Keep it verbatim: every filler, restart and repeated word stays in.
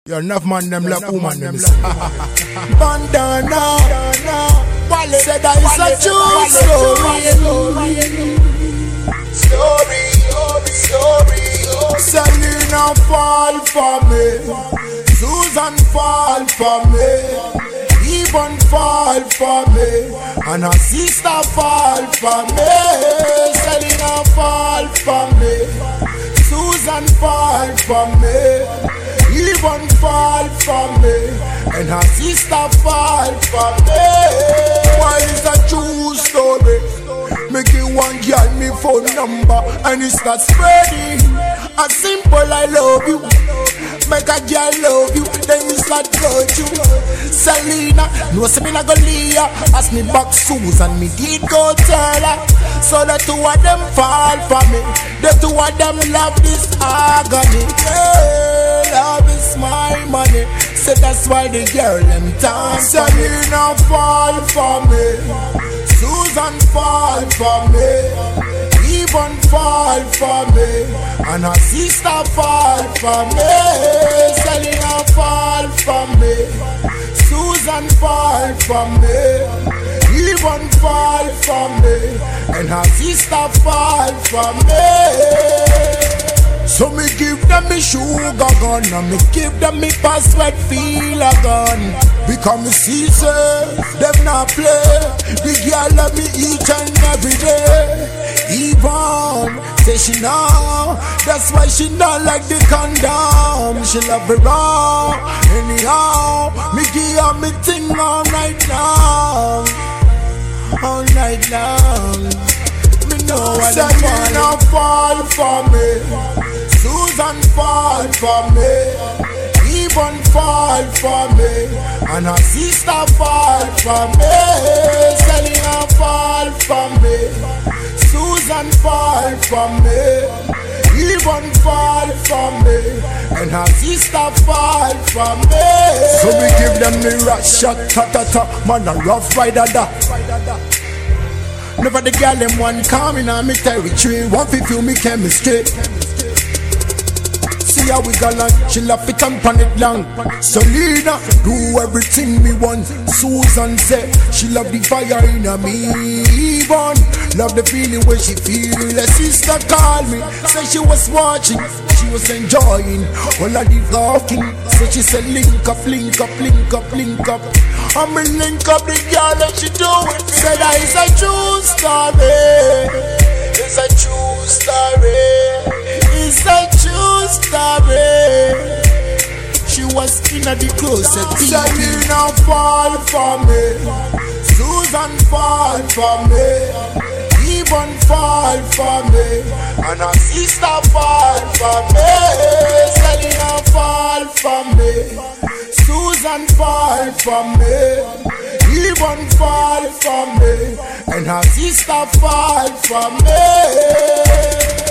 You're enough man, them love woman, them is Bandana, Wale said that it's a true story. Story, story, Selena fall for me, Susan fall for me, Yvonne fall for me, and her sister fall for me. Selena fall for me, Susan fall for me, Yvonne fall for me, and her sister fall for me. Why is a true story? Make you one girl me phone number, and it start spreading. A simple I love you, make a girl love you, then you start go to Selena, no say me not go leave her. Ask me back Susan, me did go tell her. So the two of them fall for me, the two of them love this agony. Yeah, love is my money, so that's why the girl them dance. Selena fall for me, Susan fall for me, Yvonne fall for me, and her sister fall for me. Selena fall for me, Susan fall for me, Yvonne fall for me, and her sister fall for me. So me give them me sugar gun, and me give them me password feel a gun. Because me see say, them not play. The girl love me each and every day. Yvonne say she know, that's why she not like the condom. She love it raw, anyhow. Me give her me thing all night long, all night long. Me know what I'm Selena fall for me, Susan fall for me, Yvonne fall for me, and her sister fall for me. Selena fall for me, Susan fall for me, Yvonne fall for me, and her sister fall for me. So we give them the rat shot, ta ta ta, man a rough rider da. Never the girl them one coming on me territory, one fi feel me chemistry. See how we got on, she love it and pan it long. Selena do everything me want. Susan say she love the fire in her me. Yvonne love the feeling when she feel. The sister called me, say she was watching, she was enjoying all of the talking. So she said link up, link up, link up, link up. I'm a link up the girl and she do it. Said that it's a true story, it's a true story, it's a true story. She was in a the closet. Selena fall for me, Susan fall for me, Yvonne fall for me, and her sister fall for me. Selena fall for me, Susan fall for me, Yvonne fall for me, and her sister fall for me.